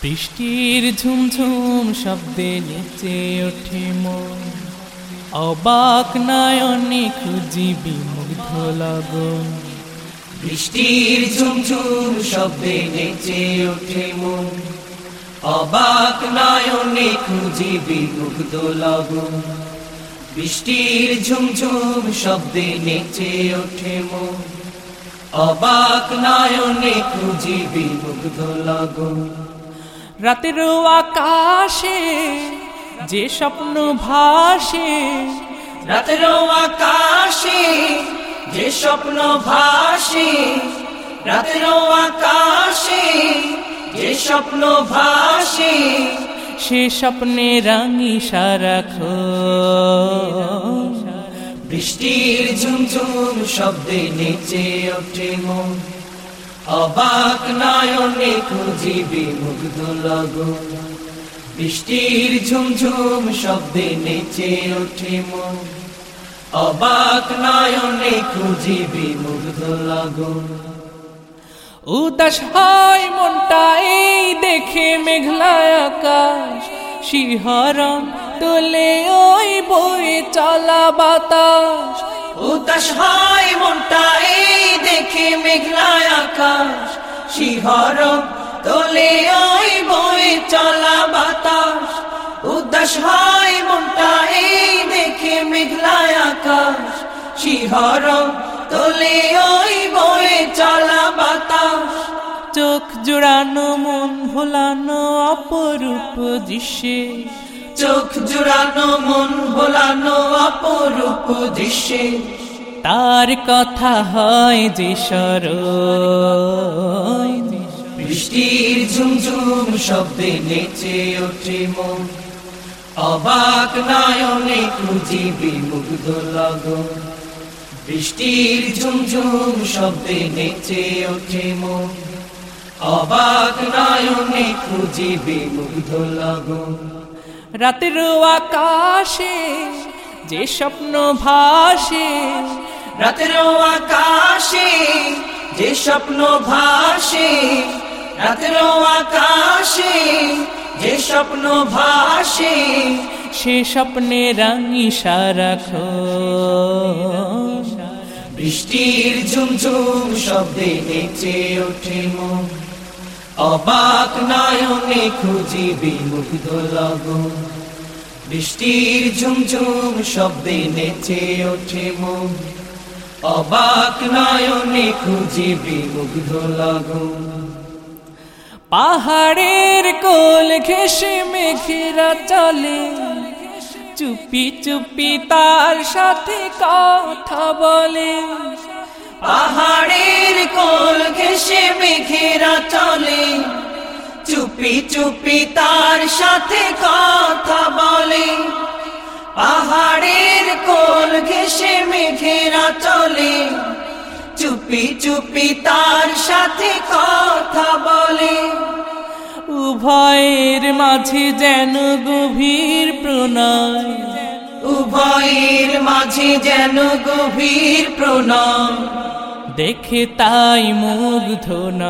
বৃষ্টির ঝুমঝুম শব্দে নেচে ওঠে মন, অবাক নয়নে খুঁজি বিমুগ্ধ লগন। বৃষ্টির ঝুমঝুম শব্দে নেচে ওঠে মন, অবাক নয়নে খুঁজি বিমুগ্ধ লগন। বৃষ্টির ঝুমঝুম শব্দে নেচে ওঠে মন, অবাক নয়নে খুঁজি বিমুগ্ধ লগন। রাতের আকাশে যে স্বপ্ন ভাসে, রাতের আকাশে যে স্বপ্ন ভাসে, রাতের আকাশে যে স্বপ্ন ভাসে, সে স্বপ্নে রাঙি সারাক্ষণ। বৃষ্টির ঝুমঝুম শব্দে নেচে ওঠে মন, অবাক নয়নে খুঁজি বিমুগ্ধ লগন। বৃষ্টির ঝুমঝুম শব্দে নেচে ওঠে মন, অবাক নয়নে খুঁজি বিমুগ্ধ লগন। উদাস হয় মনটা এই দেখে মেঘলা আকাশ, শিহরণ তোলে ওই বয়ে চলা বাতাস। উদাস হয় মনটা এই দেখে মেঘলা আকাশ, শিহরণ তোলে ওই বয়ে চলা বাতাস। উদাস হয় মনটা এই দেখে মেঘলা আকাশ, শিহরণ তোলে ওই বয়ে চলা বাতাস। চোখ জোড়ানো মন ভোলানো অপরূপ দৃশ্যে, চোখ জোড়ানো মন ভোলানো অপরূপ দৃশ্যে, তার কথা হয় যে স্মরণ। বৃষ্টির ঝুমঝুম শব্দে নেচে ওঠে মন, অবাক নয়নে খুঁজি বিমুগ্ধ লগন। বৃষ্টির ঝুমঝুম শব্দে নেচে ওঠে মন, অবাক নয়নে খুঁজি বিমুগ্ধ লগন। রাতের আকাশে যে স্বপ্ন ভাসে, রাতের আকাশে যে স্বপ্ন ভাসে, রাতের আকাশে যে স্বপ্ন ভাসে, সে স্বপ্নে রাঙি সারাক্ষণ। বৃষ্টির ঝুমঝুম শব্দে নেচে ওঠে মন, অবাক নয়নে খুঁজি বিমুগ্ধ লগন। বৃষ্টির ঝুমঝুম শব্দে নেচে ওঠে মন, অবাক নয়নে খুঁজি বিমুগ্ধ লগন। পাহাড়ের কোল ঘেঁষে মেঘেরা চলে, চুপি চুপি তার সাথে কথা বলে। পাহাড়ের কোল ঘেঁষে মেঘেরা চলে, চুপি চুপি তার সাথে কথা বলে। পাহাড়ের কোল ঘেঁষে মেঘেরা চলে, চুপি চুপি তার সাথে কথা বলে। উভয়ের মাঝে যেন গভীর প্রণয়, উভয়ের মাঝে যেন গভীর প্রণয়, দেখে তাই মুগ্ধ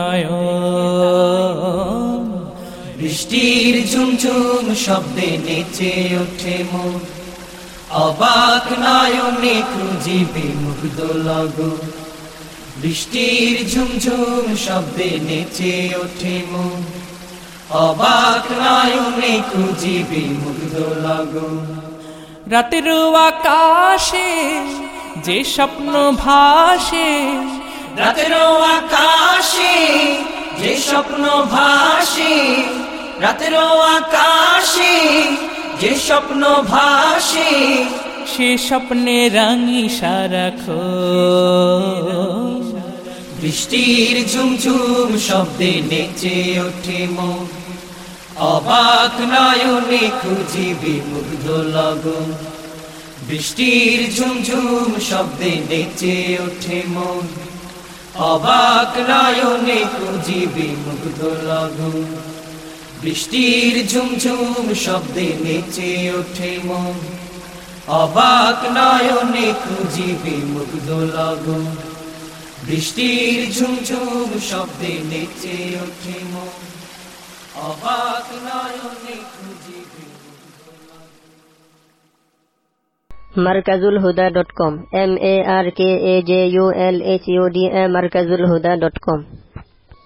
নয়ন। বৃষ্টির ঝুমঝুম শব্দে নেচে ওঠে মন, অবাক নয়নে খুঁজি বিমুগ্ধ লগন। বৃষ্টির ঝুমঝুম শব্দে নেচে ওঠে মন, অবাক নয়নে খুঁজি বিমুগ্ধ লগন। রাতের আকাশে যে স্বপ্ন ভাসে, রাতের আকাশে যে স্বপ্ন ভাসে, রাতের আকাশে যে স্বপ্ন ভাসে, সে স্বপ্নে রাঙি সারাক্ষণ। বৃষ্টির ঝুমঝুম শব্দে নেচে ওঠে মন, অবাক নয়নে খুঁজি বিমুগ্ধ লগন। বৃষ্টির ঝুমঝুম শব্দে নেচে ওঠে মন, অবাক নয়নে খুঁজি বিমুগ্ধ লগন। বৃষ্টির ঝুমঝুম শব্দে নেচে ওঠে মন, অবাক নয়নে খুঁজি বিমুগ্ধ লগন। বৃষ্টির ঝুমঝুম শব্দে নেচে ওঠে মন, অবাক নয়নে খুঁজিবে markazulhuda.com markazulhuda.com